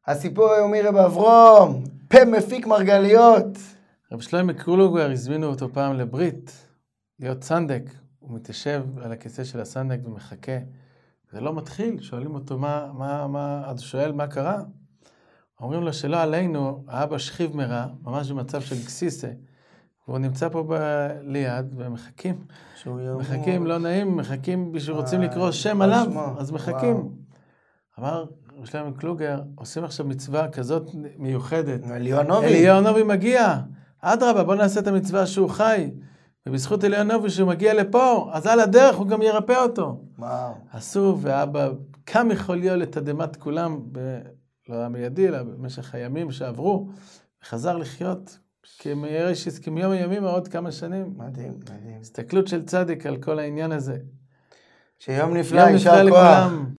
הסיפור היומי רב אברום, פה מפיק מרגליות. רב שלמה קרולוגר הזמינו אותו פעם לברית, להיות סנדק. הוא מתיישב על הכיסא של הסנדק ומחכה. זה לא מתחיל, שואלים אותו אז הוא שואל מה קרה. אומרים לו שלא עלינו, האבא שכיב מרע, ממש במצב של גסיסה. והוא נמצא פה ליד ומחכים. מחכים, לא נעים, מחכים בשביל רוצים לקרוא שם עליו, אז מחכים. אמר רב שלמה קרולוגר, עושים עכשיו מצווה כזאת מיוחדת. אליהו מגיע. אדרבה, בוא נעשה את המצווה שהוא חי. ובזכות אליהו שהוא מגיע לפה, אז על הדרך הוא גם ירפא אותו. עשו, ואבא קם יכול להיות לתדמת כולם, לא המיידי, אלא במשך הימים שעברו, וחזר לחיות כמיום הימים עוד כמה שנים. מדהים, מדהים. הסתכלות של צדיק על כל העניין הזה. שיום נפלא, יישר כוח.